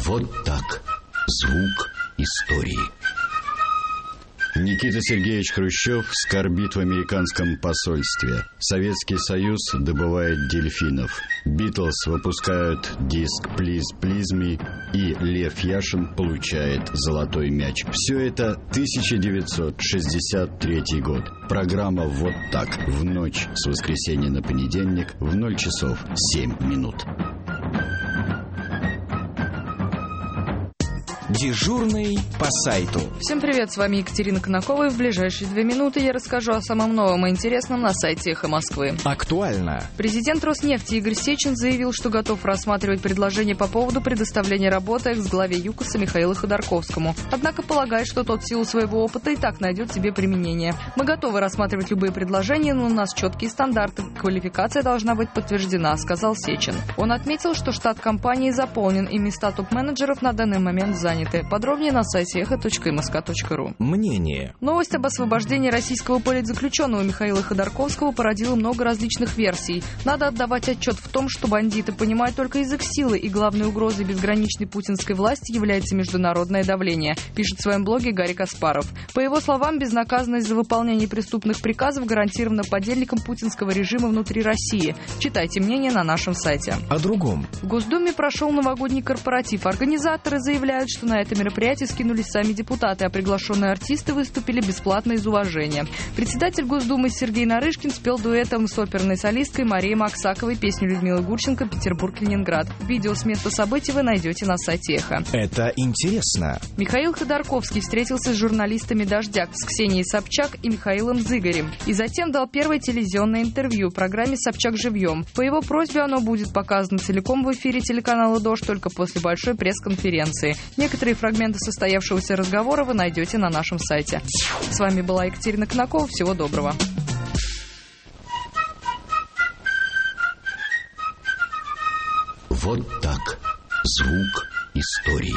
Вот так. Звук истории. Никита Сергеевич Хрущев скорбит в американском посольстве. Советский Союз добывает дельфинов. Битлз выпускают диск «Please, Please Me», и Лев Яшин получает золотой мяч. Все это 1963 год. Программа «Вот так» в ночь с воскресенья на понедельник в 0 часов 7 минут. Дежурный по сайту. Всем привет, с вами Екатерина Конакова, и в ближайшие 2 минуты я расскажу о самом новом и интересном на сайте «Эхо Москвы». Актуально. Президент Роснефти Игорь Сечин заявил, что готов рассматривать предложение по поводу предоставления работы экс-главе ЮКОСа Михаилу Ходорковскому. Однако полагает, что тот в силу своего опыта и так найдет себе применение. Мы готовы рассматривать любые предложения, но у нас четкие стандарты. Квалификация должна быть подтверждена, сказал Сечин. Он отметил, что штат компании заполнен, и места топ-менеджеров на данный момент заняты. Подробнее на сайте echo.msk.ru. Мнение. Новость об освобождении российского политзаключенного Михаила Ходорковского породила много различных версий. Надо отдавать отчет в том, что бандиты понимают только язык силы, и главной угрозой безграничной путинской власти является международное давление, пишет в своем блоге Гарри Каспаров. По его словам, безнаказанность за выполнение преступных приказов гарантирована подельникам путинского режима внутри России. Читайте мнение на нашем сайте. О другом. В Госдуме прошел новогодний корпоратив. Организаторы заявляют, что на это мероприятие скинулись сами депутаты, а приглашенные артисты выступили бесплатно из уважения. Председатель Госдумы Сергей Нарышкин спел дуэтом с оперной солисткой Марией Максаковой песню Людмилы Гурченко «Петербург-Ленинград». Видео с места событий вы найдете на сайте «Эхо». Это интересно. Михаил Ходорковский встретился с журналистами «Дождя», с Ксенией Собчак и Михаилом Зыгорем. И затем дал первое телевизионное интервью в программе «Собчак живьем». По его просьбе оно будет показано целиком в эфире телеканала «Дождь» только после большой пресс-конференции. Некоторые фрагменты состоявшегося разговора вы найдете на нашем сайте. С вами была Екатерина Конакова. Всего доброго. Вот так. Звук истории.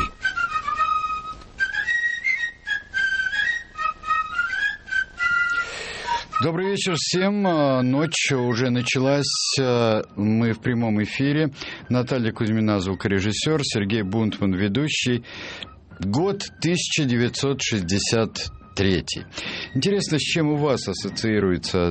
Добрый вечер всем. Ночь уже началась. Мы в прямом эфире. Наталья Кузьмина, звукорежиссер, Сергей Бунтман, ведущий. Год 1963. Интересно, с чем у вас ассоциируется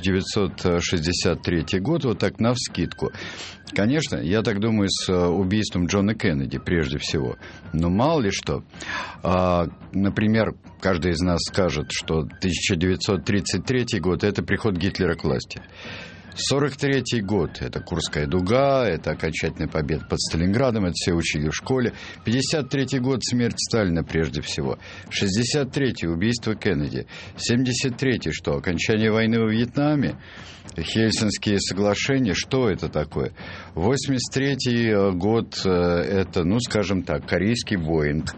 1963 год, вот так навскидку? Конечно, я так думаю, с убийством Джона Кеннеди прежде всего. Но мало ли что. Например, каждый из нас скажет, что 1933 год – это приход Гитлера к власти. 43-й год – это Курская дуга, это окончательная победа под Сталинградом, это все учили в школе. 53-й год – смерть Сталина прежде всего. 63-й – убийство Кеннеди. 73-й – что? Окончание войны во Вьетнаме. Хельсинские соглашения, что это такое? 83-й год – это, ну, скажем так, корейский Боинг.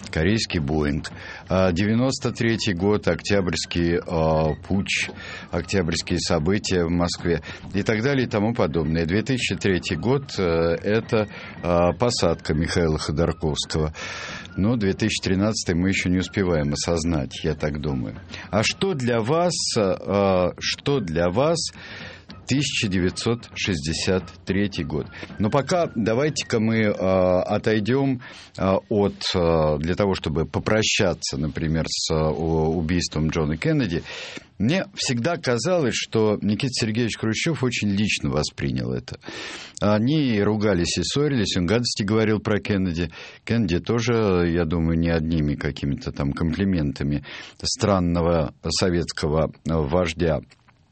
93-й год, Октябрьский путч, октябрьские события в Москве и так далее и тому подобное. 2003 год – это посадка Михаила Ходорковского. Но 2013 мы еще не успеваем осознать, я так думаю. А что для вас 1963 год. Но пока давайте-ка мы отойдем для того, чтобы попрощаться, например, с убийством Джона Кеннеди. Мне всегда казалось, что Никита Сергеевич Хрущев очень лично воспринял это. Они ругались и ссорились, он гадости говорил про Кеннеди. Кеннеди тоже, я думаю, не одними какими-то там комплиментами странного советского вождя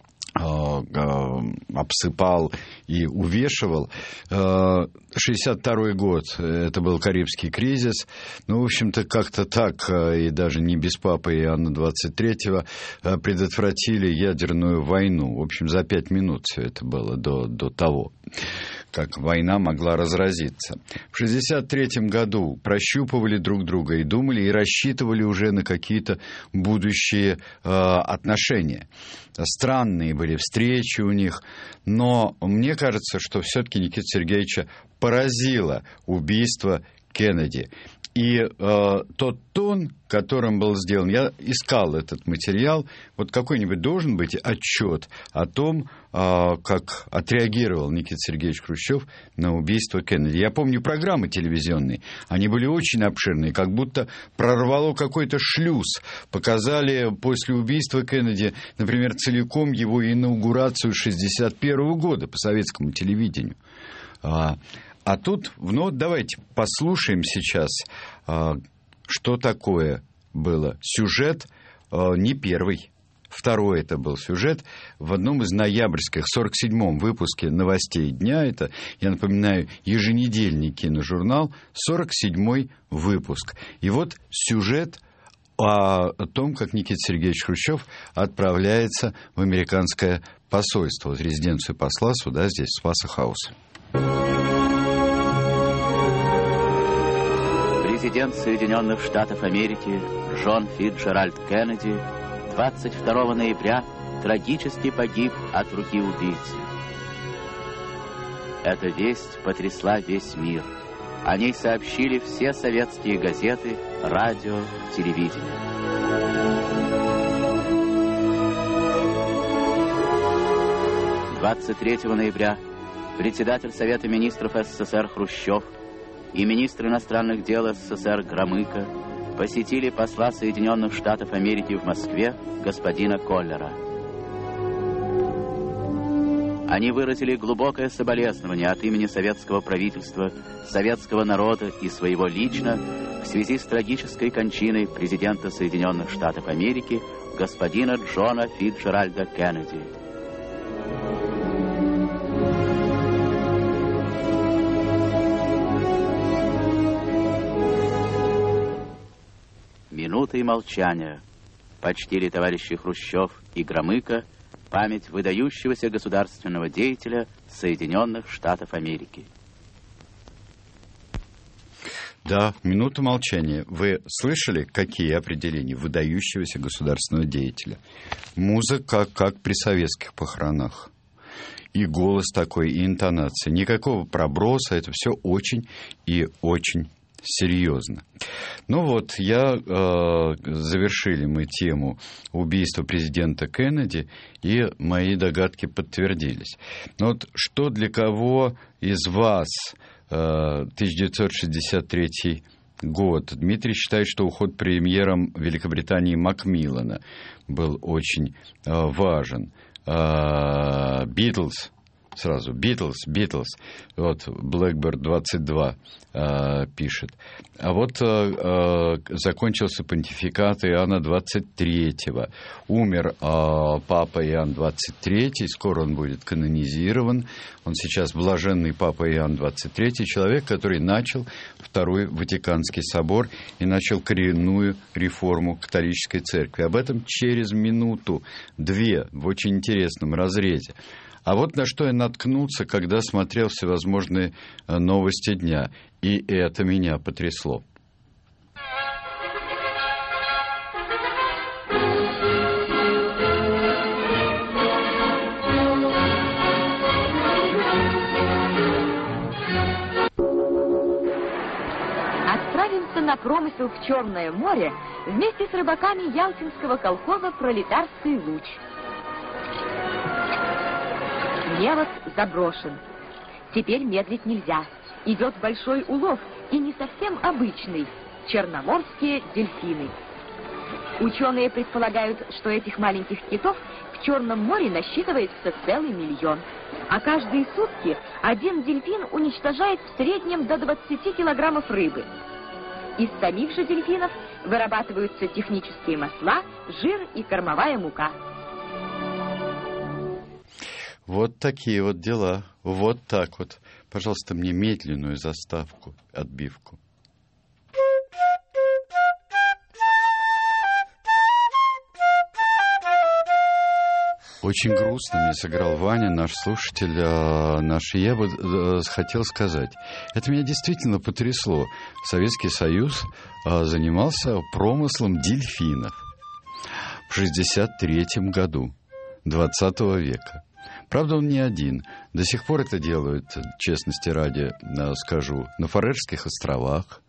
обсыпал и увешивал. 62-й год, это был Карибский кризис. Ну, в общем-то, как-то так, и даже не без папы Иоанна 23-го, предотвратили ядерную войну. В общем, за 5 минут все это было до того, как война могла разразиться. В 1963 году прощупывали друг друга и думали, и рассчитывали уже на какие-то будущие отношения. Странные были встречи у них, но мне кажется, что все-таки Никита Сергеевича поразило убийство Кеннеди. И тот тон, которым был сделан, я искал этот материал, вот какой-нибудь должен быть отчет о том, как отреагировал Никита Сергеевич Хрущев на убийство Кеннеди. Я помню программы телевизионные, они были очень обширные, как будто прорвало какой-то шлюз. Показали после убийства Кеннеди, например, целиком его инаугурацию 1961 года по советскому телевидению. А тут, ну, давайте послушаем сейчас, что такое было. Сюжет не первый, второй это был сюжет в одном из ноябрьских, 47-м выпуске «Новостей дня». Это, я напоминаю, еженедельный киножурнал, 47-й выпуск. И вот сюжет о том, как Никита Сергеевич Хрущев отправляется в американское посольство, в резиденцию посла сюда, здесь, в Спаса-хаусе. Президент Соединенных Штатов Америки Джон Фитджеральд Кеннеди 22 ноября трагически погиб от руки убийцы. Эта весть потрясла весь мир. О ней сообщили все советские газеты, радио, телевидение. — 23 ноября председатель Совета министров СССР Хрущев и министр иностранных дел СССР Громыко посетили посла Соединенных Штатов Америки в Москве господина Коллера. Они выразили глубокое соболезнование от имени советского правительства, советского народа и своего лично в связи с трагической кончиной президента Соединенных Штатов Америки господина Джона Фитджеральда Кеннеди. Минутой молчания почтили товарищи Хрущев и Громыко память выдающегося государственного деятеля Соединенных Штатов Америки. Да, минута молчания. Вы слышали, какие определения выдающегося государственного деятеля? Музыка, как при советских похоронах. И голос такой, и интонация. Никакого проброса, это все очень и очень серьезно. Ну вот, завершили мы тему убийства президента Кеннеди, и мои догадки подтвердились. Но вот что для кого из вас 1963 год? Дмитрий считает, что уход премьером Великобритании Макмиллана был очень важен. Битлз. Сразу. Битлз. Вот, Blackbird 22 пишет. А вот закончился понтификат Иоанна 23-го. Умер папа Иоанн 23-й. Скоро он будет канонизирован. Он сейчас блаженный папа Иоанн 23-й. Человек, который начал Второй Ватиканский собор и начал коренную реформу католической церкви. Об этом через минуту-две в очень интересном разрезе. А вот на что я наткнулся, когда смотрел всевозможные новости дня. И это меня потрясло. Отправимся на промысел в Черное море вместе с рыбаками ялтинского колхоза «Пролетарский луч». Невод заброшен. Теперь медлить нельзя. Идет большой улов, и не совсем обычный. Черноморские дельфины. Ученые предполагают, что этих маленьких китов в Черном море насчитывается целый миллион. А каждые сутки один дельфин уничтожает в среднем до 20 килограммов рыбы. Из самих же дельфинов вырабатываются технические масла, жир и кормовая мука. Вот такие вот дела. Вот так вот. Пожалуйста, мне медленную заставку, отбивку. Очень грустно мне сыграл Ваня, наш слушатель, я бы хотел сказать. Это меня действительно потрясло. Советский Союз занимался промыслом дельфинов в 1963 году 20 века. Правда, он не один. До сих пор это делают, честности ради скажу, на Фарерских островах,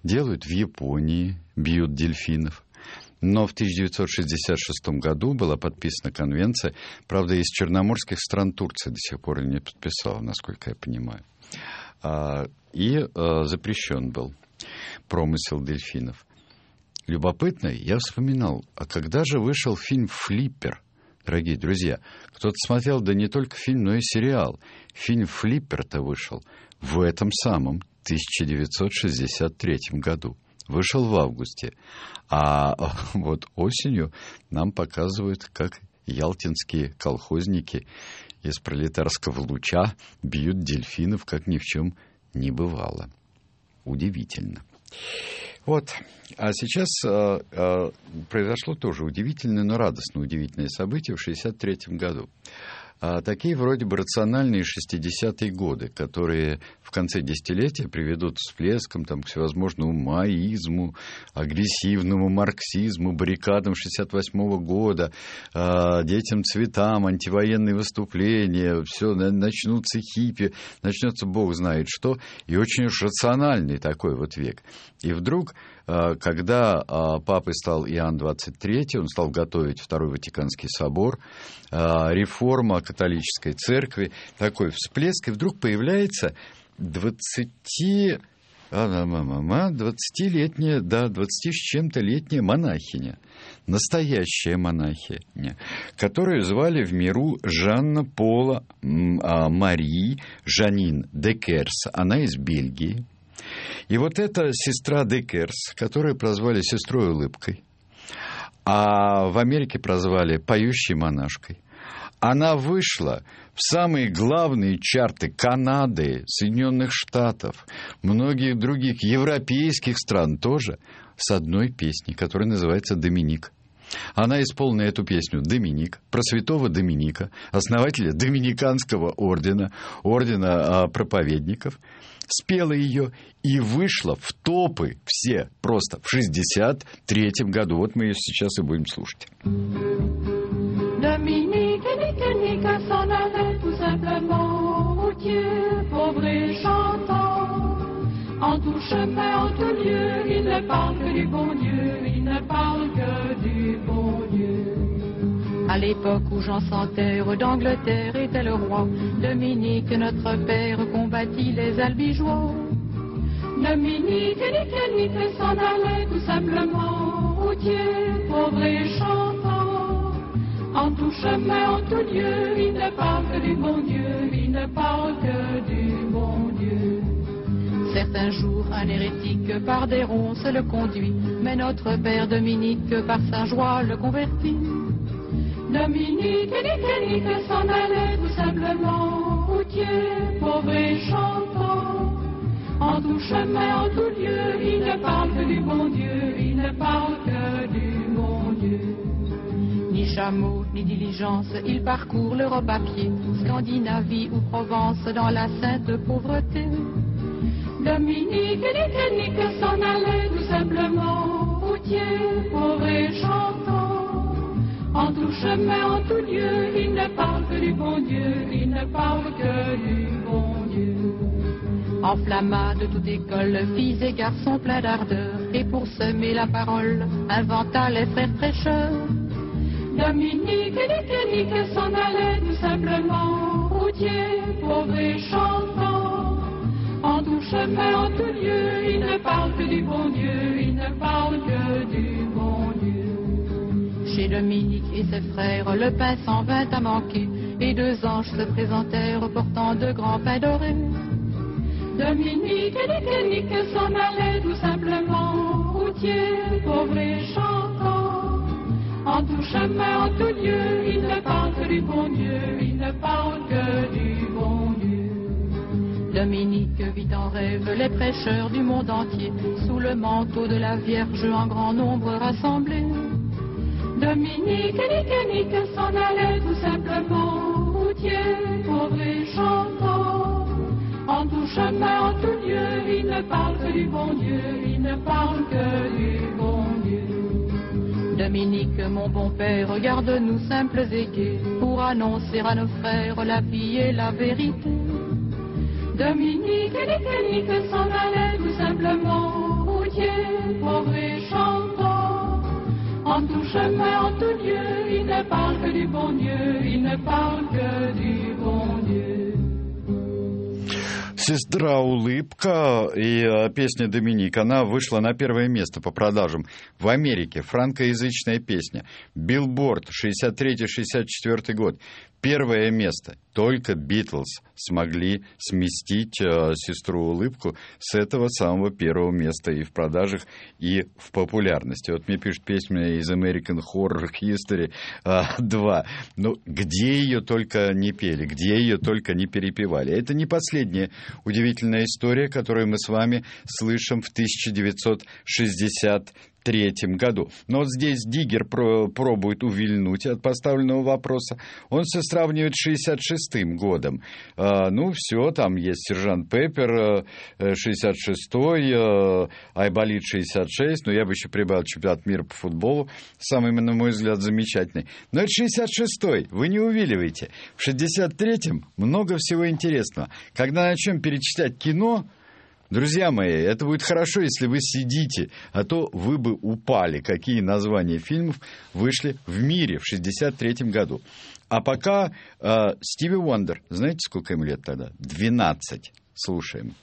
делают в Японии, бьют дельфинов. Но в 1966 году была подписана конвенция, правда, из черноморских стран Турция до сих пор не подписала, насколько я понимаю. И запрещен был промысел дельфинов. Любопытно, я вспоминал, а когда же вышел фильм «Флиппер», дорогие друзья? Кто-то смотрел, да не только фильм, но и сериал. Фильм «Флиппер»-то вышел в этом самом 1963 году. Вышел в августе. А вот осенью нам показывают, как ялтинские колхозники из пролетарского луча бьют дельфинов, как ни в чем не бывало. Удивительно. Вот. А сейчас произошло тоже удивительное, но радостно удивительное событие в 1963 году. Такие вроде бы рациональные 60-е годы, которые в конце десятилетия приведут всплеском там, к всевозможному маоизму, агрессивному марксизму, баррикадам 68-го года, детям цветам, антивоенные выступления, все, начнутся хиппи, начнется бог знает что, и очень уж рациональный такой вот век. И вдруг, когда папой стал Иоанн XXIII, он стал готовить Второй Ватиканский собор, реформа католической церкви, такой всплеск, и вдруг появляется 20-летняя, да, 20 с чем-то летняя монахиня, настоящая монахиня, которую звали в миру Жанна Пола Марии Жанин Декерс, она из Бельгии. И вот эта сестра Декерс, которую прозвали сестрой улыбкой, а в Америке прозвали поющей монашкой, она вышла в самые главные чарты Канады, Соединенных Штатов, многих других европейских стран тоже, с одной песней, которая называется «Доминик». Она исполнила эту песню «Доминик», про святого Доминика, основателя Доминиканского ордена, ордена проповедников, спела ее и вышла в топы все просто в 1963 году. Вот мы ее сейчас и будем слушать. Dominique, Nique, s'en allait tout simplement au Dieu, pauvre et chantant. En tout chemin, en tout lieu, il ne parle que du bon Dieu, il ne parle que du bon Dieu. À l'époque où Jean sans terre d'Angleterre était le roi, Dominique, notre père, combattit les albigeois. Dominique, Nique, s'en allait tout simplement au Dieu, pauvre et chantant. En tout chemin, en tout lieu, il ne parle que du bon Dieu, il ne parle que du bon Dieu. Certains jours, un hérétique par des ronces le conduit, mais notre père Dominique, par sa joie, le convertit. Dominique, Nique, s'en allait tout simplement au Dieu, pauvre et chantant. En tout chemin, en tout lieu, il ne parle que du bon Dieu, il ne parle que du bon Dieu. Ni chameau, ni diligence, il parcourt l'Europe à pied, Scandinavie ou Provence, dans la sainte pauvreté. Dominique, Nique, s'en allait tout simplement au Dieu, pauvre et chantant. En tout chemin, en tout lieu, il ne parle que du bon Dieu, il ne parle que du bon Dieu. Enflamma de toute école, filles et garçons pleins d'ardeur, et pour semer la parole, inventa les frères prêcheurs. Dominique, Nique, s'en allait tout simplement au Dieu, pauvre et chantant. En tout chemin, en tout lieu, il ne parle que du bon Dieu, il ne parle que du bon Dieu. Chez Dominique et ses frères, le pain s'en vint à manquer, et deux anges se présentèrent portant de grands pains dorés. Dominique, Nique, s'en allait tout simplement au Dieu, pauvre et chantant. En tout chemin, en tout lieu, il ne parle que du bon Dieu, il ne parle que du bon Dieu. Dominique vit en rêve les prêcheurs du monde entier, sous le manteau de la Vierge en grand nombre rassemblés. Dominique, Nique, s'en allait tout simplement au Dieu, pauvre et chantant. En tout chemin, en tout lieu, il ne parle que du bon Dieu, il ne parle que du bon Dieu. Dominique, mon bon père, regarde-nous simples et gais, pour annoncer à nos frères la vie et la vérité. Dominique, Nique, s'en allait tout simplement au Dieu, En tout chemin, en tout lieu, il ne parle que du bon Dieu, il ne parle que du bon Dieu. «Сестра улыбка» и песня «Доминик», она вышла на первое место по продажам в Америке. Франкоязычная песня. Билборд, 63-64 год. Первое место. Только Битлз смогли сместить «Сестру улыбку» с этого самого первого места и в продажах, и в популярности. Вот мне пишет песня из American Horror History 2. Ну, где ее только не пели, где ее только не перепевали. Это не последняя удивительная история, которую мы с вами слышим в 1963 году. Но вот здесь Диггер пробует увильнуть от поставленного вопроса. Он все сравнивает с 66-м годом. Ну, все, там есть «Сержант Пеппер», 66-й, «Айболит» 66, но я бы еще прибавил «Чемпионат мира по футболу», самый, на мой взгляд, замечательный. Но это 66-й, вы не увиливайте. В 63-м много всего интересного. Когда начнем перечислять кино, друзья мои, это будет хорошо, если вы сидите, а то вы бы упали, какие названия фильмов вышли в мире в 1963 году. А пока Стиви Уондер, знаете, сколько ему лет тогда? 12. Слушаем.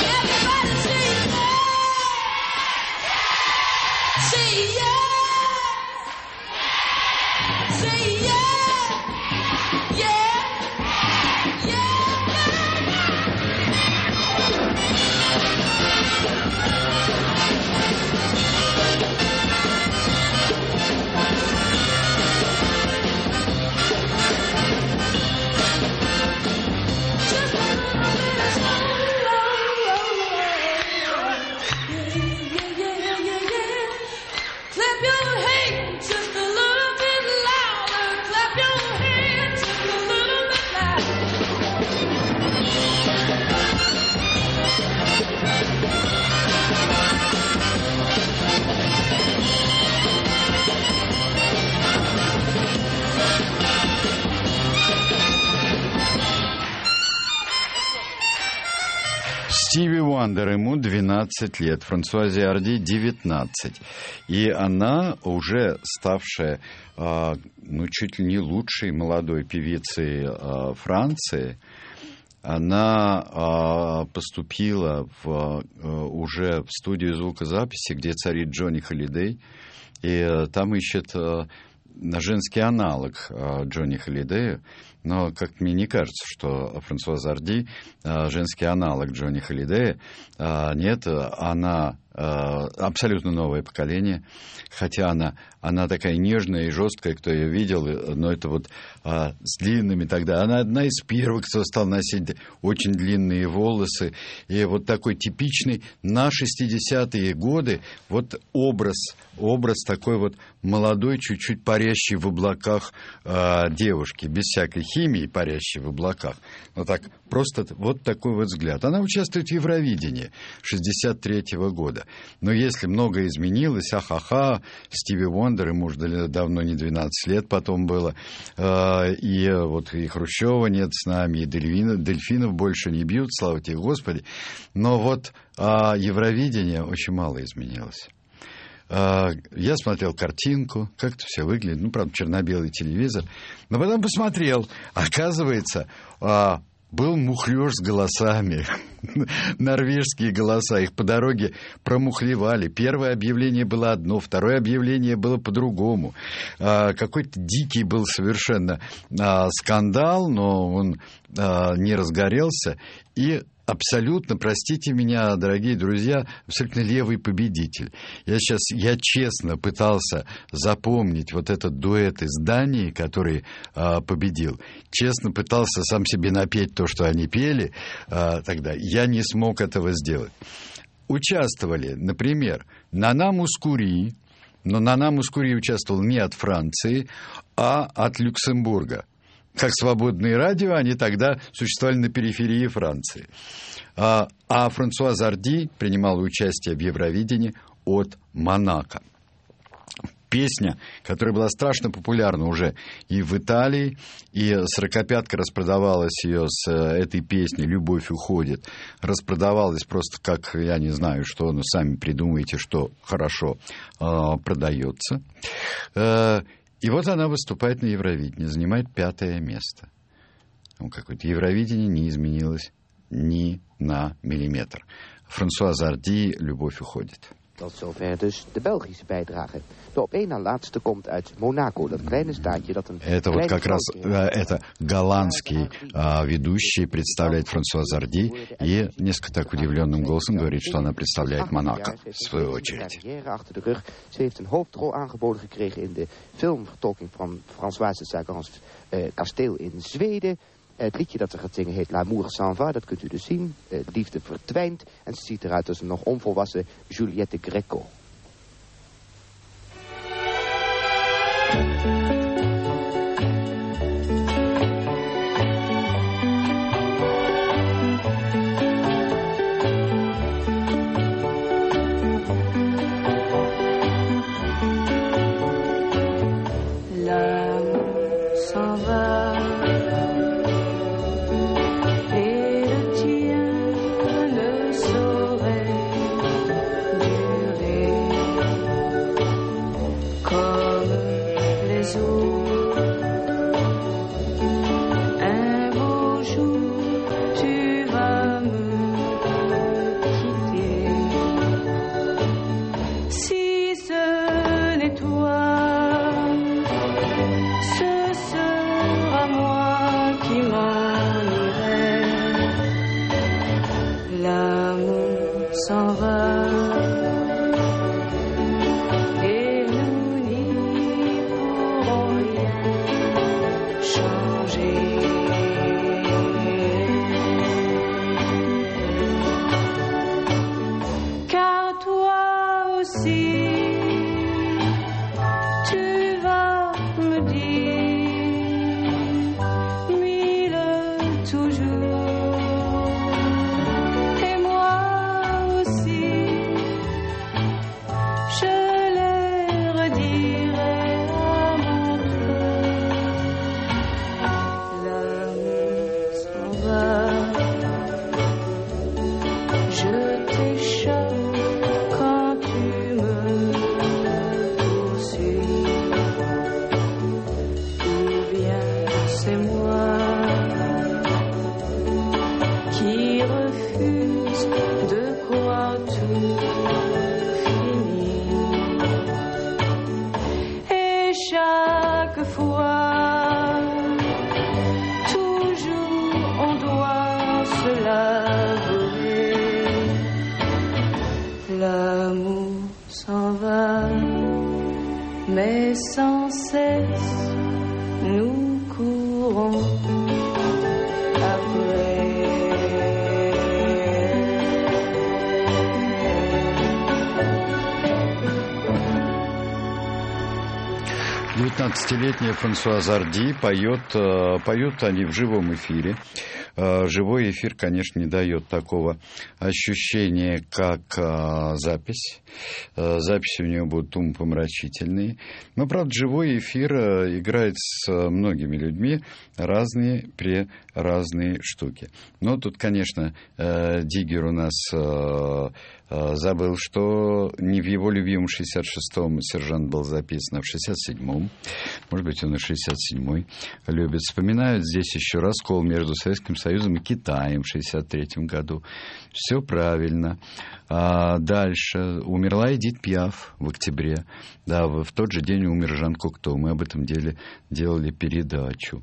Стиви Уондер, ему 12 лет, Франсуазе Арди 19. И она, уже ставшая чуть ли не лучшей молодой певицей Франции, она поступила уже в студию звукозаписи, где царит Джонни Холидей, и там ищет женский аналог Джонни Холидея. Но как мне не кажется, что Франсуаза Арди женский аналог Джонни Холидея. Нет, она абсолютно новое поколение, хотя она такая нежная и жесткая, кто ее видел, но это вот с длинными тогда. Она одна из первых, кто стал носить очень длинные волосы, и вот такой типичный на 60-е годы вот образ такой вот молодой, чуть-чуть парящий в облаках девушки, без всякой химии, парящей в облаках. Но так, просто вот такой вот взгляд. Она участвует в Евровидении 63-го года. Но если многое изменилось, Стиви Уондер, ему уже давно не 12 лет потом было, и вот и Хрущева нет с нами, и дельфинов больше не бьют, слава тебе, Господи. Но вот Евровидение очень мало изменилось. Я смотрел картинку, как это все выглядит, правда, черно-белый телевизор, но потом посмотрел, оказывается, был мухлёж с голосами, норвежские голоса, их по дороге промухлевали. Первое объявление было одно, второе объявление было по-другому. Какой-то дикий был совершенно скандал, но он не разгорелся. И абсолютно, простите меня, дорогие друзья, абсолютно левый победитель. Я честно пытался запомнить вот этот дуэт из Дании, который победил. Честно пытался сам себе напеть то, что они пели тогда. Я не смог этого сделать. Участвовали, например, Нана Мускури, но Нана Мускури участвовал не от Франции, а от Люксембурга. Как свободные радио, они тогда существовали на периферии Франции. А Франсуаза Арди принимала участие в Евровидении от Монако. Песня, которая была страшно популярна уже и в Италии, и «Сорокопятка» распродавалась ее с этой песней «Любовь уходит». Распродавалась просто как, я не знаю что, но сами придумайте, что хорошо продается. И вот она выступает на Евровидении, занимает 5-е место. Какое-то Евровидение не изменилось ни на миллиметр. Франсуа Зарди «Любовь уходит». Tot zover dus de Belgische bijdrage. De op één na laatste komt uit Monaco, dat kleine staatje dat een... Это вот как раз это голландский ведущий представляет Франсуа Зарди и несколько так удивленным голосом говорит, что она представляет Монако, в свою очередь. Ze heeft een hoofdrol aangeboden gekregen in de filmvertolking van Françoise Sagans Kasteel in Zweden. Het liedje dat ze gaat zingen heet L'amour s'en va, dat kunt u dus zien. Liefde verdwijnt en ze ziet eruit als een nog onvolwassen Juliette Greco. Mais sans cesse nous courons après. Девятнадцатилетняя Франсуа Зарди поют они в живом эфире. Живой эфир, конечно, не дает такого ощущения, как запись. Записи у нее будут умопомрачительные. Но, правда, живой эфир играет с многими людьми разные штуки. Но тут, конечно, Диггер у нас забыл, что не в его любимом 66-м «Сержант» был записан, а в 67-м. Может быть, он и 67-й любит. Вспоминают здесь еще раскол между Советским Союзом и Китаем в 63-м году. Все правильно. Дальше. Умерла Эдит Пиаф в октябре. Да, в тот же день умер Жан Кокто. Мы об этом делали передачу.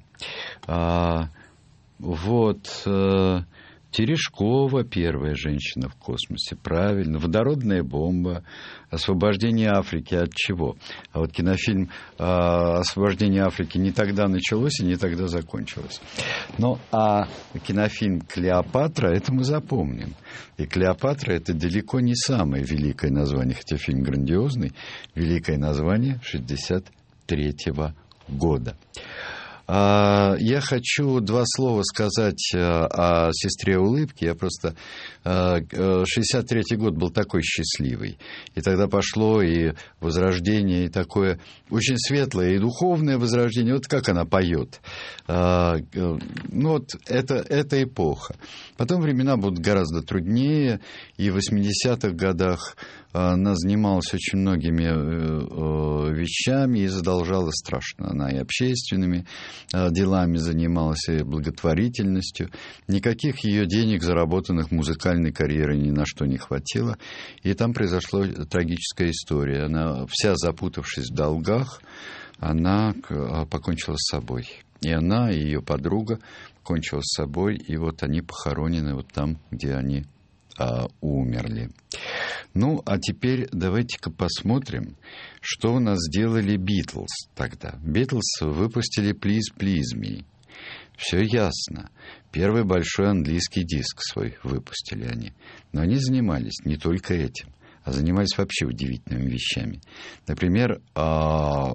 Терешкова, первая женщина в космосе, правильно. Водородная бомба, освобождение Африки от чего? А вот кинофильм «Освобождение Африки» не тогда началось и не тогда закончилось. Ну, а кинофильм «Клеопатра» это мы запомним. И «Клеопатра» это далеко не самое великое название, хотя фильм грандиозный. Великое название 63-го года. Я хочу два слова сказать о «Сестре улыбки». Я просто... 63-й год был такой счастливый. И тогда пошло и возрождение, и такое очень светлое, и духовное возрождение. Вот как она поет. Вот это эпоха. Потом времена будут гораздо труднее. И в 80-х годах она занималась очень многими вещами и задолжала страшно. Она и общественными делами занималась, и благотворительностью. Никаких ее денег, заработанных музыкальной карьеры, ни на что не хватило. И там произошла трагическая история. Она, вся запутавшись в долгах, она покончила с собой. И она, и ее подруга покончила с собой. И вот они похоронены вот там, где они умерли. Ну, а теперь давайте-ка посмотрим, что у нас сделали Битлз тогда. Битлз выпустили «Please, Please Me». Все ясно. Первый большой английский диск свой выпустили они. Но они занимались не только этим, а занимались вообще удивительными вещами. Например, в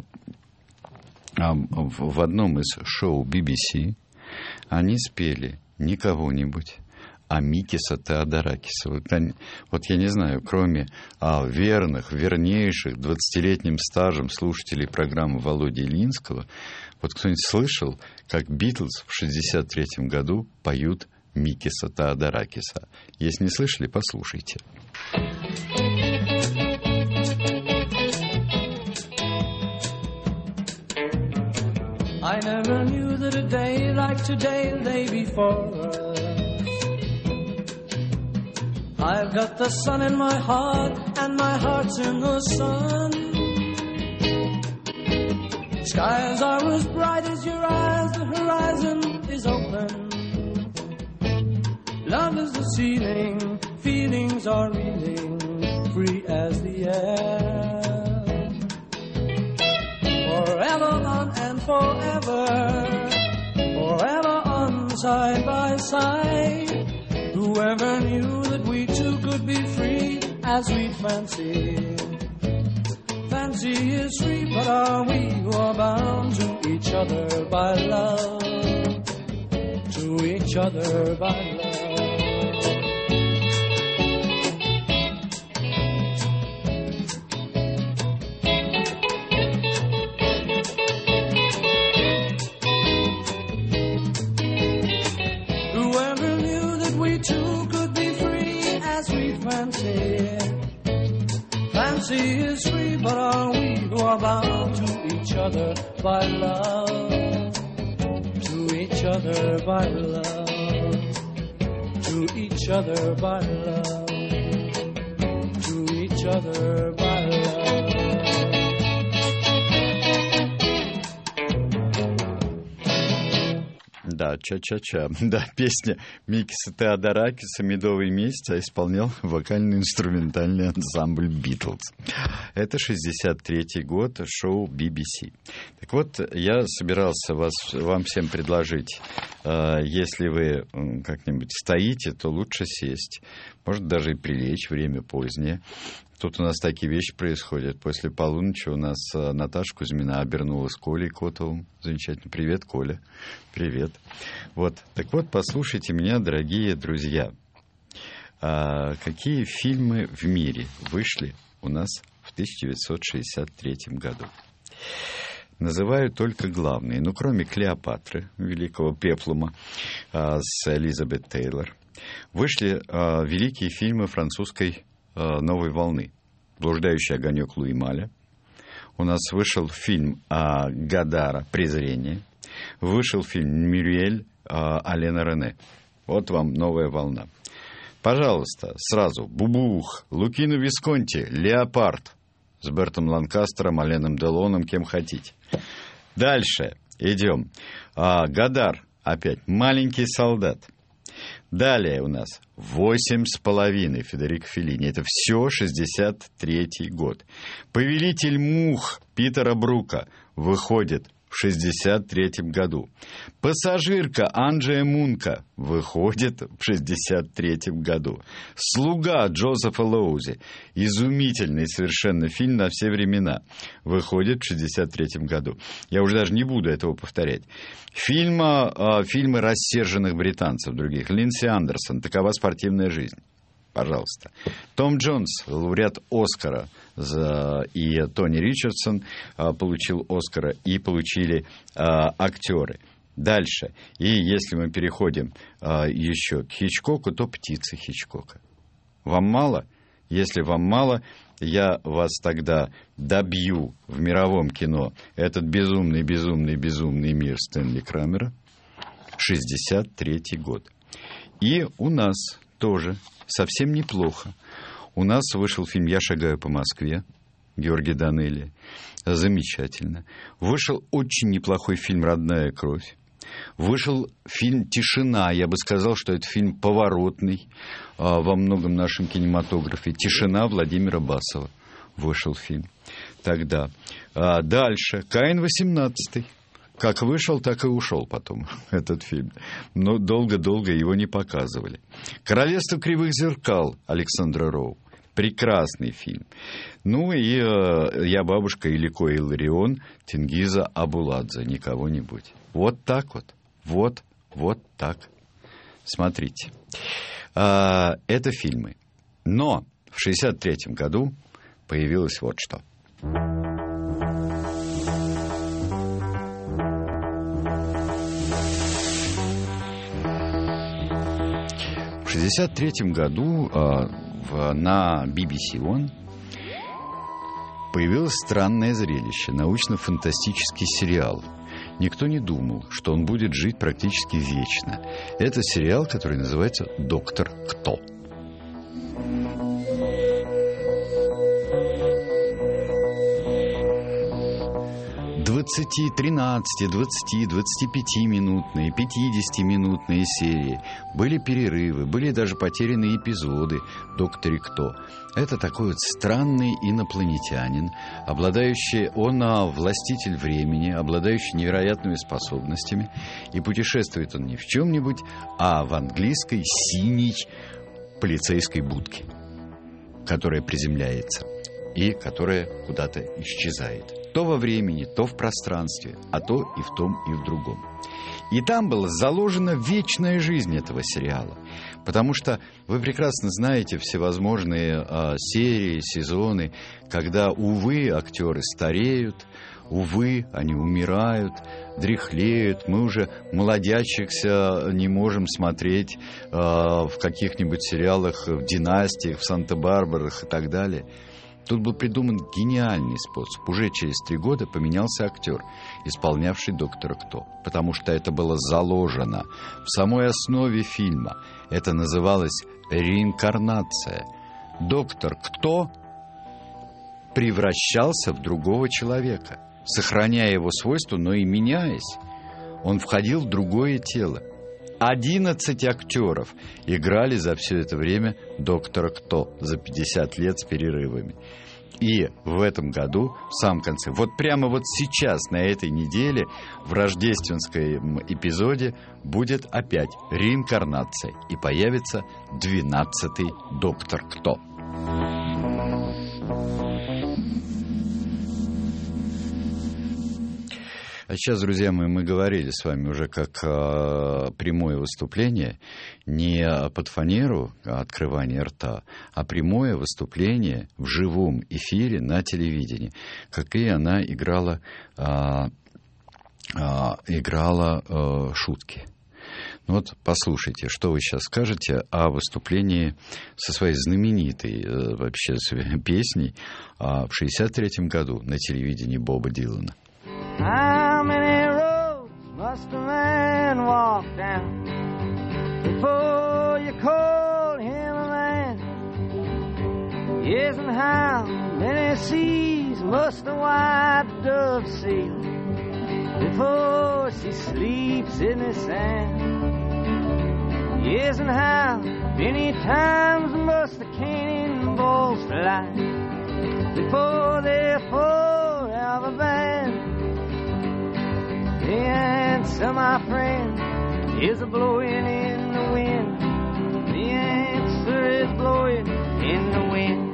одном из шоу BBC они спели не кого-нибудь, а Микиса Теодоракиса. Вот я не знаю, кроме вернейших 20-летним стажем слушателей программы Володи Ильинского, вот кто-нибудь слышал, как Битлз в 1963 году поют Микиса Теодоракиса? Если не слышали, послушайте. I never knew that a day like today, the day before us. I've got the sun in my heart, and my heart's in the sun. Skies are as bright as your eyes, the horizon is open. Love is the ceiling, feelings are reeling, free as the air. Forever on and forever, forever on side by side. Whoever knew that we two could be free as we fancy. Fancy is free, but are we who are bound to each other by love? To each other by love. Fancy is free, but are we who are bound to each other by love? To each other by love. To each other by love. To each other by love. Да, ча-ча-ча. Да, песня Микиса Теодоракиса «Медовый месяц» исполнял вокально-инструментальный ансамбль «Битлз». Это 63-й год, шоу BBC. Так вот, я собирался вам всем предложить, если вы как-нибудь стоите, то лучше сесть. Может, даже и прилечь, время позднее. Тут у нас такие вещи происходят. После полуночи у нас Наташа Кузьмина обернулась Колей Котовым. Замечательно. Привет, Коля. Привет. Вот. Так вот, послушайте меня, дорогие друзья. Какие фильмы в мире вышли у нас в 1963 году? Называю только главные. Ну, кроме «Клеопатры», великого пеплума с Элизабет Тейлор, вышли великие фильмы французской новой волны. «Блуждающий огонек» Луи Маля. У нас вышел фильм Годара «Презрение». Вышел фильм «Мюриэль» Алена Рене. Вот вам новая волна. Пожалуйста, сразу «Бубух», Лукино Висконти, «Леопард» с Бертом Ланкастером, Аленом Делоном, кем хотите. Дальше идем. Годар опять «Маленький солдат». Далее у нас «8,5» Федерико Феллини. Это все 63-й год. «Повелитель мух» Питера Брука выходит в в 1963 году. «Пассажирка» Анджея Мунка выходит в 1963 году. «Слуга» Джозефа Лоузи, изумительный совершенно фильм на все времена, выходит в 1963 году. Я уже даже не буду этого повторять. Фильмы рассерженных британцев других. Линдси Андерсон «Такова спортивная жизнь». Пожалуйста. Том Джонс, лауреат Оскара, и Тони Ричардсон получил Оскара, и получили актеры. Дальше. И если мы переходим еще к Хичкоку, то «Птицы» Хичкока. Вам мало? Если вам мало, я вас тогда добью в мировом кино. Этот безумный мир Стэнли Крамера. 1963 год. И у нас тоже совсем неплохо. У нас вышел фильм «Я шагаю по Москве», Георгий Данелия. Замечательно. Вышел очень неплохой фильм «Родная кровь». Вышел фильм «Тишина». Я бы сказал, что это фильм поворотный во многом нашем кинематографе. «Тишина» Владимира Басова. Вышел фильм тогда. Дальше. «Каин 18». Как вышел, так и ушел потом этот фильм. Но долго-долго его не показывали. «Королевство кривых зеркал» Александра Роу. Прекрасный фильм. Ну и «Я бабушка» Илико Илларион Тенгиза Абуладзе. Не кого-нибудь. Вот так вот. Вот так. Смотрите. Это фильмы. Но в 1963 году появилось вот что. В 1963 году на BBC One появилось странное зрелище, научно-фантастический сериал. Никто не думал, что он будет жить практически вечно. Это сериал, который называется «Доктор Кто». «20, 13, 20, 25-минутные, 50-минутные серии. Были перерывы, были даже потерянные эпизоды «Докторе Кто». Это такой вот странный инопланетянин, он властитель времени, обладающий невероятными способностями. И путешествует он не в чем-нибудь, а в английской синей полицейской будке, которая приземляется и которая куда-то исчезает. То во времени, то в пространстве, а то и в том, и в другом. И там была заложена вечная жизнь этого сериала. Потому что вы прекрасно знаете всевозможные серии, сезоны, когда, увы, актеры стареют, увы, они умирают, дряхлеют. Мы уже молодящихся не можем смотреть в каких-нибудь сериалах, в «Династиях», в «Санта-Барбарах» и так далее. Тут был придуман гениальный способ. Уже через 3 года поменялся актер, исполнявший «Доктора Кто». Потому что это было заложено в самой основе фильма. Это называлось реинкарнация. Доктор Кто превращался в другого человека, сохраняя его свойства, но и меняясь. Он входил в другое тело. 11 актеров играли за все это время «Доктора Кто» за 50 лет с перерывами. И в этом году, в самом конце, вот прямо вот сейчас, на этой неделе, в рождественском эпизоде будет опять реинкарнация. И появится 12-й «Доктор Кто». А сейчас, друзья мои, мы говорили с вами уже как прямое выступление, не под фанеру открывания рта, а прямое выступление в живом эфире на телевидении. Какие она играла шутки. Ну вот послушайте, что вы сейчас скажете о выступлении со своей знаменитой вообще песней в 1963 году на телевидении Боба Дилана. How many roads must a man walk down before you call him a man? Yes, and how many seas must a white dove sail before she sleeps in the sand? Yes, and how many times must the cannonballs fly before they're forever banned? answer, my friend, is a blowing in the wind. The answer is blowing in the wind.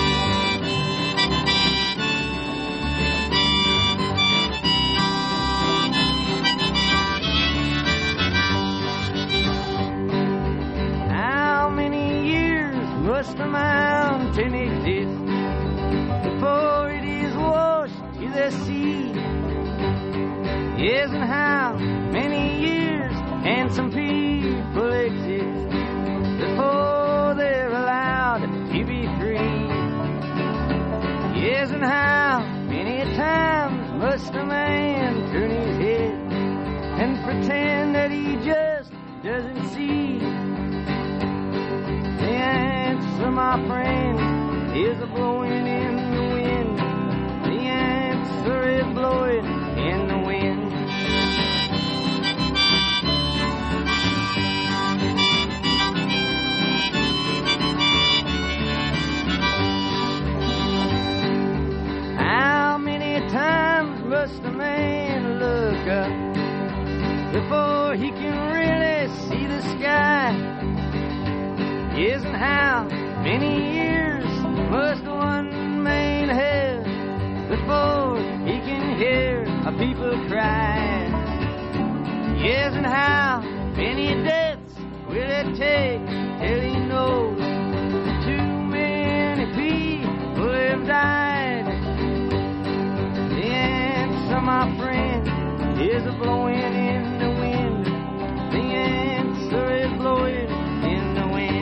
How many years must a mountain exist before it is washed to the sea? Yes, and how many years can some people exist before they're allowed to be free? Yes, and how many times must a man turn his head and pretend that he just doesn't see? The answer, my friend, is a blowing in the wind. The answer is blowing in the wind. How many times must a man look up before he can really see the sky? Yes, and how many years must one man have before he can hear a people cry? Yes, and how many deaths will it take till he knows too many people have died? The answer, my friend, is a blowing in the wind. The answer is blowing in the wind.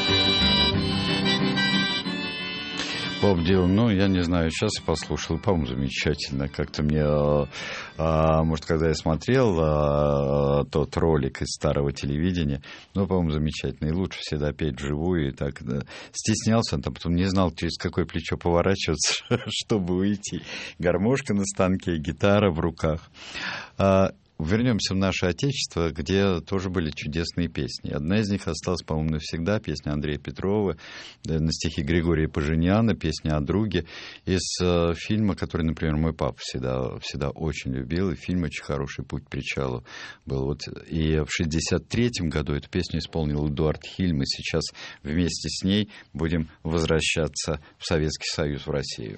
Боб Дилан, ну, я не знаю, сейчас я послушал, по-моему, замечательно. Как-то мне, может, когда я смотрел тот ролик из старого телевидения, ну, по-моему, замечательно. И лучше всегда петь вживую. И так, да, стеснялся, он там потом не знал, через какое плечо поворачиваться, чтобы уйти. Гармошка на станке, гитара в руках. Вернемся в наше Отечество, где тоже были чудесные песни. Одна из них осталась, по-моему, навсегда. Песня Андрея Петрова, на стихи Григория Поженяна, песня о друге. Из фильма, который, например, мой папа всегда очень любил. И фильм очень хороший, «Путь к причалу» был. Вот. И в 1963 году эту песню исполнил Эдуард Хиль. Мы сейчас вместе с ней будем возвращаться в Советский Союз, в Россию.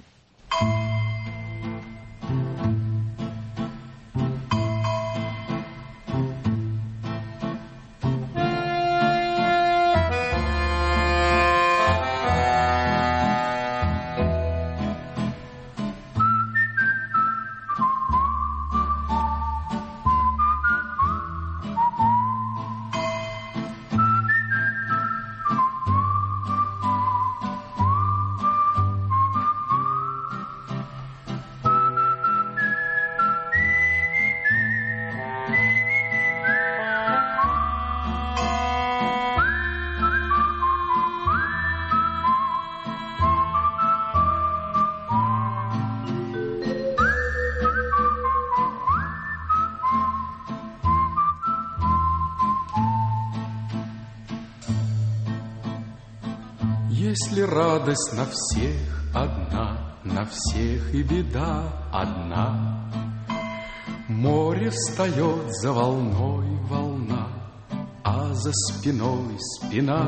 Если радость на всех одна, на всех и беда одна, море встает за волной волна, а за спиной спина.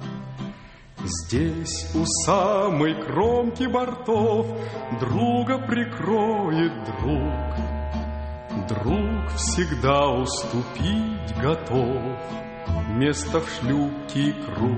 Здесь у самой кромки бортов друга прикроет друг. Друг всегда уступить готов, место в шлюпке и круг.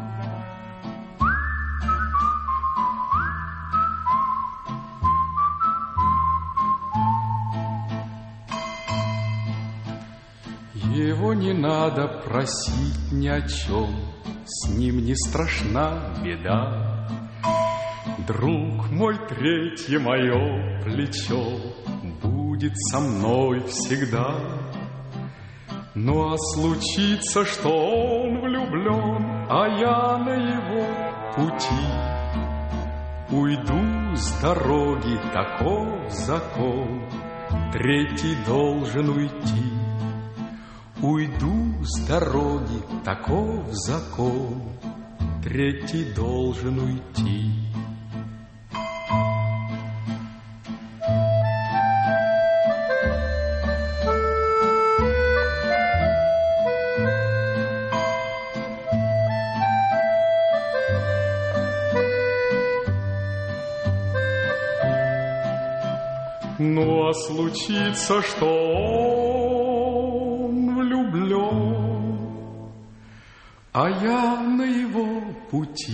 Его не надо просить ни о чем, с ним не страшна беда. Друг мой, третье мое плечо будет со мной всегда. Ну а случится, что он влюблен, а я на его пути. Уйду с дороги, таков закон, третий должен уйти. Уйду с дороги, таков закон, третий должен уйти. Ну а случится, что он влюблен, а я на его пути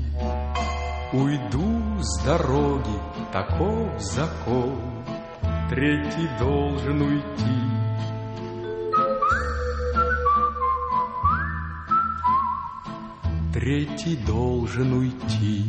уйду с дороги, таков закон, третий должен уйти. Третий должен уйти.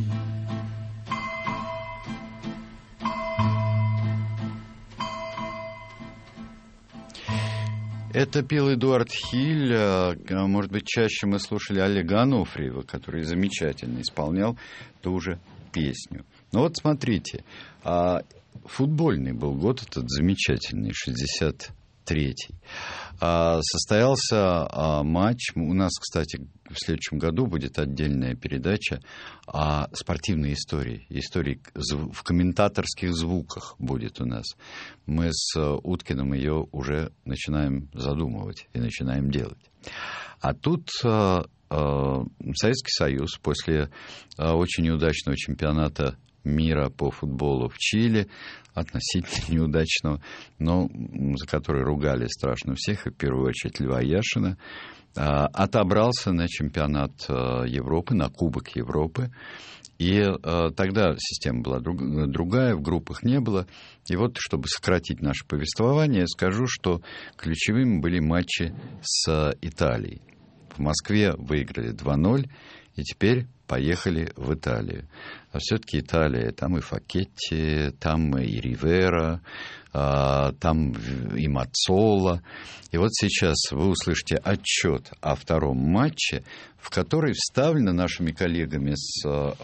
Это пел Эдуард Хиль. Может быть, чаще мы слушали Олега Анофриева, который замечательно исполнял ту же песню. Но вот смотрите, футбольный был год этот замечательный, 63-й. Состоялся матч. У нас, кстати, в следующем году будет отдельная передача о спортивной истории. Истории в комментаторских звуках будет у нас. Мы с Уткиным ее уже начинаем задумывать и начинаем делать. А тут Советский Союз после очень неудачного чемпионата мира по футболу в Чили, относительно неудачного, но за который ругали страшно всех, и в первую очередь Льва Яшина, отобрался на чемпионат Европы, на Кубок Европы. И тогда система была другая, в группах не было. И вот, чтобы сократить наше повествование, я скажу, что ключевыми были матчи с Италией. В Москве выиграли 2-0, и теперь поехали в Италию. А все-таки Италия, там и Факетти, там и Ривера, там и Маццола. И вот сейчас вы услышите отчет о втором матче, в который вставлено нашими коллегами с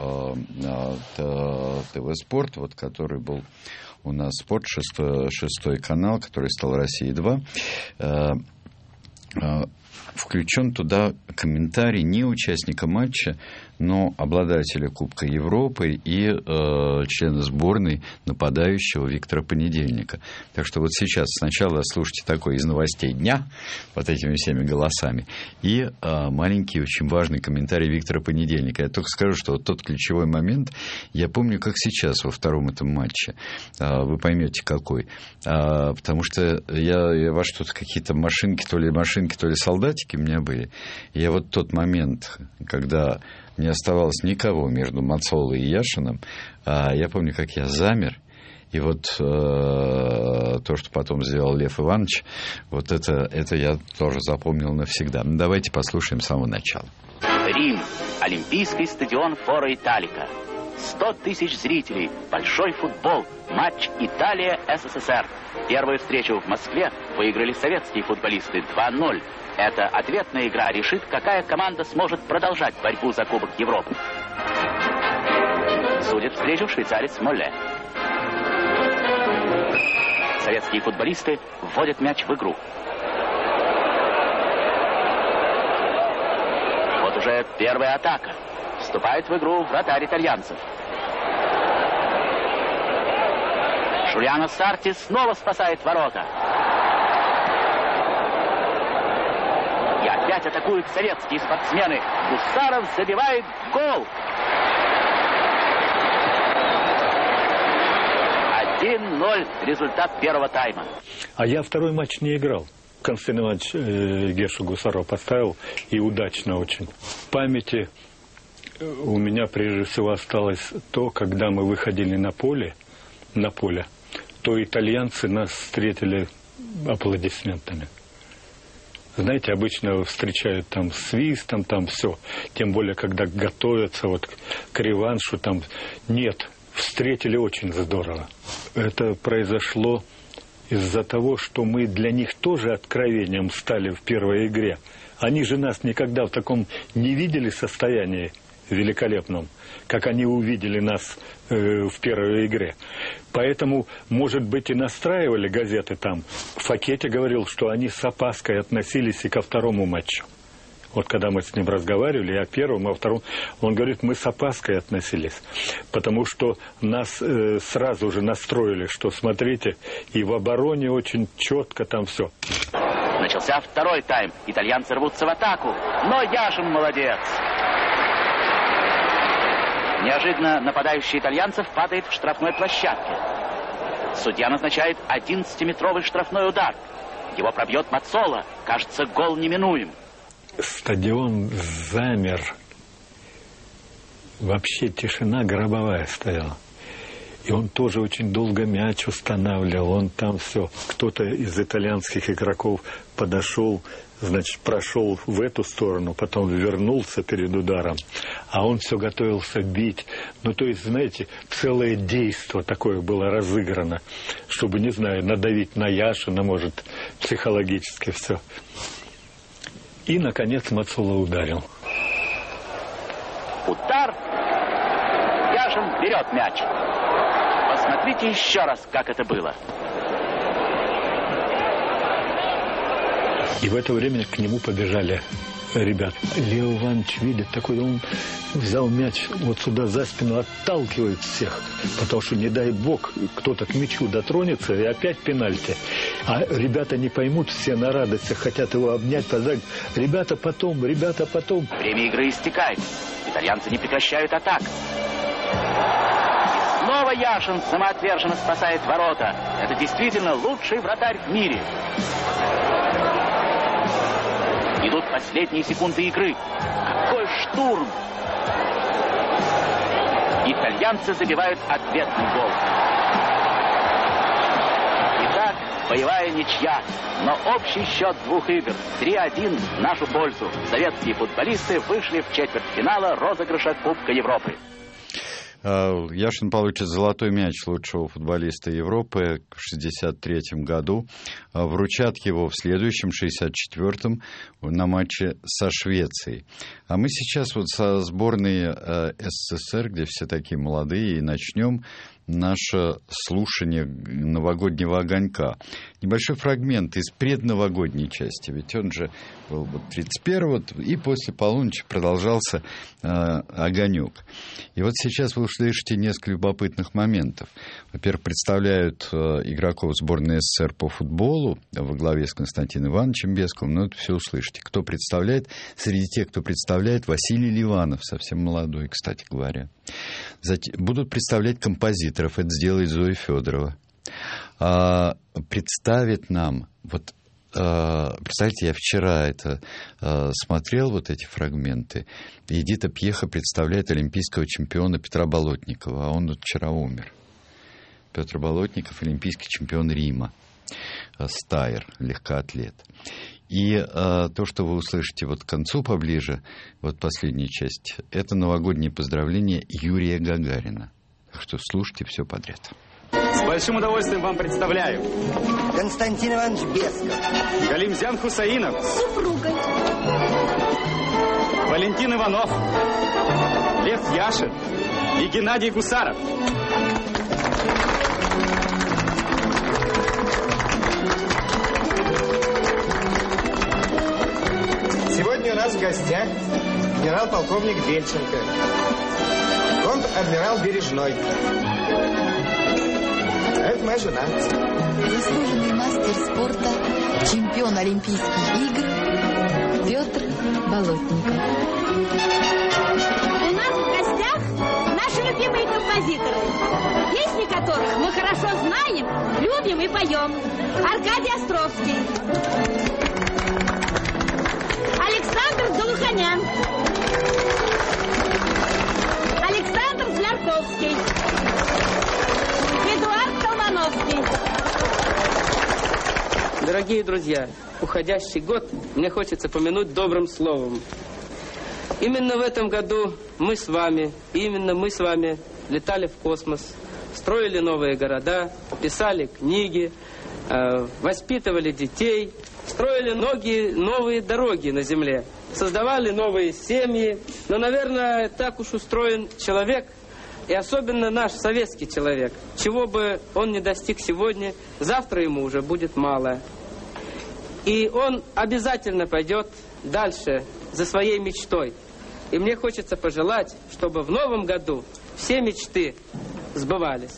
ТВ Спорт, вот, который был у нас Спорт, шестой канал, который стал Россия-2, включен туда комментарий не участника матча, но обладателя Кубка Европы и члена сборной нападающего Виктора Понедельника. Так что вот сейчас сначала слушайте такой из новостей дня, вот этими всеми голосами, и маленький, очень важный комментарий Виктора Понедельника. Я только скажу, что вот тот ключевой момент, я помню, как сейчас во втором этом матче. Вы поймете, какой. Потому что я во что-то какие-то машинки, то ли солдатики у меня были. И я вот тот момент, когда не оставалось никого между Маццолой и Яшиным, я помню, как я замер. И вот то, что потом сделал Лев Иванович, вот это я тоже запомнил навсегда. Ну, давайте послушаем с самого начала. Рим. Олимпийский стадион Фора Италика. 100 тысяч зрителей. Большой футбол. Матч Италия-СССР. Первую встречу в Москве выиграли советские футболисты 2-0. Эта ответная игра решит, какая команда сможет продолжать борьбу за Кубок Европы. Судит встречу швейцарец Молле. Советские футболисты вводят мяч в игру. Вот уже первая атака. Вступает в игру вратарь итальянцев. Джулиано Сарти снова спасает ворота. И опять атакуют советские спортсмены. Гусаров забивает гол. 1-0 результат первого тайма. А я второй матч не играл. Константин Иванович Гешу Гусарова поставил, и удачно очень. В памяти у меня прежде всего осталось то, когда мы выходили на поле, то итальянцы нас встретили аплодисментами. Знаете, обычно встречают там свистом, там все. Тем более, когда готовятся вот к реваншу, там нет. Встретили очень здорово. Это произошло из-за того, что мы для них тоже откровением стали в первой игре. Они же нас никогда в таком не видели состоянии великолепном, как они увидели нас в первой игре. Поэтому, может быть, и настраивали газеты там. Факетти говорил, что они с опаской относились и ко второму матчу. Вот когда мы с ним разговаривали, о первом, о втором, он говорит, мы с опаской относились. Потому что нас сразу же настроили, что, смотрите, и в обороне очень четко там все. Начался второй тайм. Итальянцы рвутся в атаку. Но Яшин молодец. Неожиданно нападающий итальянцев падает в штрафной площадке. Судья назначает 11-метровый штрафной удар. Его пробьет Мацола. Кажется, гол неминуем. Стадион замер. Вообще тишина гробовая стояла. И он тоже очень долго мяч устанавливал. Он там все. Кто-то из итальянских игроков подошел, значит, прошел в эту сторону, потом вернулся перед ударом. А он все готовился бить. Ну, то есть, знаете, целое действо такое было разыграно, чтобы, не знаю, надавить на Яшина, может, психологически все. И, наконец, Мацола ударил. Удар. Яшин берет мяч. Посмотрите еще раз, как это было. И в это время к нему побежали ребят. Лео Иванович видит такой, он взял мяч вот сюда за спину, отталкивает всех, потому что, не дай бог, кто-то к мячу дотронется, и опять пенальти. А ребята не поймут, все на радостях, хотят его обнять, позвать. Ребята, потом, ребята, потом. Время игры истекает. Итальянцы не прекращают атак. Снова Яшин самоотверженно спасает ворота. Это действительно лучший вратарь в мире. Идут последние секунды игры. Какой штурм! Итальянцы забивают ответный гол. Итак, боевая ничья. Но общий счет двух игр 3-1 в нашу пользу. Советские футболисты вышли в четвертьфинала розыгрыша Кубка Европы. Яшин получит золотой мяч лучшего футболиста Европы в 1963 году. Вручат его в следующем, 1964 на матче со Швецией. А мы сейчас вот со сборной СССР, где все такие молодые, и начнем наше слушание новогоднего огонька. Небольшой фрагмент из предновогодней части, ведь он же был 31-го, и после полуночи продолжался огонек. И вот сейчас вы услышите несколько любопытных моментов. Во-первых, представляют игроков сборной СССР по футболу во главе с Константином Ивановичем Бесковым, но это все услышите. Кто представляет? Среди тех, кто представляет, Василий Ливанов, совсем молодой, кстати говоря. Будут представлять композиторов, это сделает Зоя Федорова. Представит нам, вот, представьте, я вчера это смотрел, вот эти фрагменты, и Эдита Пьеха представляет олимпийского чемпиона Петра Болотникова, а он вот вчера умер. Петр Болотников, олимпийский чемпион Рима, стайер, легкоатлет. И то, что вы услышите вот к концу поближе, вот последняя часть, это новогодние поздравления Юрия Гагарина. Так что слушайте все подряд. С большим удовольствием вам представляю. Константин Иванович Бесков. Галимзян Хусаинов. С супругой. Валентин Иванов. Лев Яшин. И Геннадий Гусаров. Сегодня у нас в гостях генерал-полковник Бельченко, контр-адмирал Бережной. Это моя жена. Заслуженный мастер спорта, чемпион Олимпийских игр Петр Болотников. У нас в гостях наши любимые композиторы, песни которых мы хорошо знаем, любим и поем. Аркадий Островский, Александр Долуханян, Александр Злярковский, Эдуард Колмановский. Дорогие друзья, уходящий год мне хочется помянуть добрым словом. Именно в этом году мы с вами, летали в космос, строили новые города, писали книги, воспитывали детей, строили многие новые дороги на Земле, создавали новые семьи. Но, наверное, так уж устроен человек, и особенно наш советский человек. Чего бы он ни достиг сегодня, завтра ему уже будет мало. И он обязательно пойдет дальше за своей мечтой. И мне хочется пожелать, чтобы в новом году все мечты сбывались.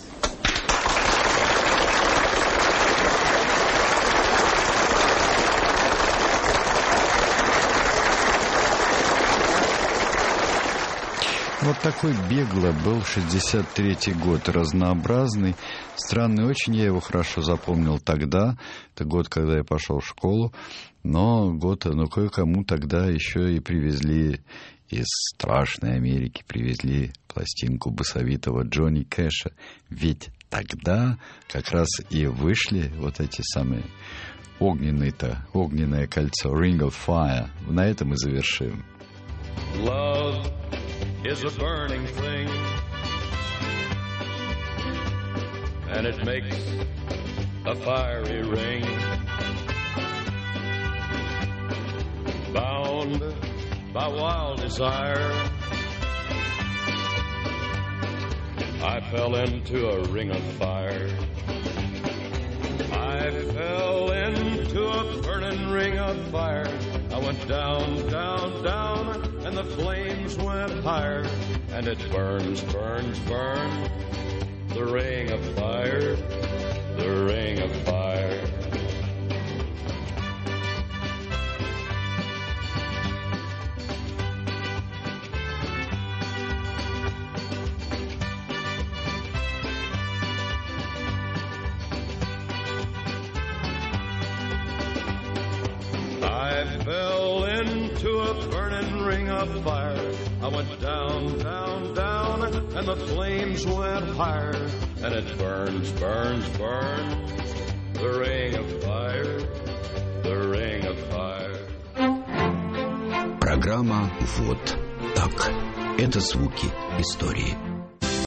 Вот такой бегло был 63-й год, разнообразный, странный очень, я его хорошо запомнил тогда, это год, когда я пошел в школу, но кое-кому тогда еще и привезли из страшной Америки, привезли пластинку басовитого Джонни Кэша, ведь тогда как раз и вышли вот эти самые огненное кольцо, Ring of Fire, на этом и завершим. Love is a burning thing, and it makes a fiery ring. Bound by wild desire, I fell into a ring of fire. I fell into a burning ring of fire. I went down, down, down, and the flames went higher. And it burns, burns, burns, the ring of fire, the ring of fire. I fell into a burning ring of fire. I went down, down, down, and the flames went higher. And it burns, burns, burns, the ring of fire, the ring of fire. Программа «Вот так». Это звуки истории.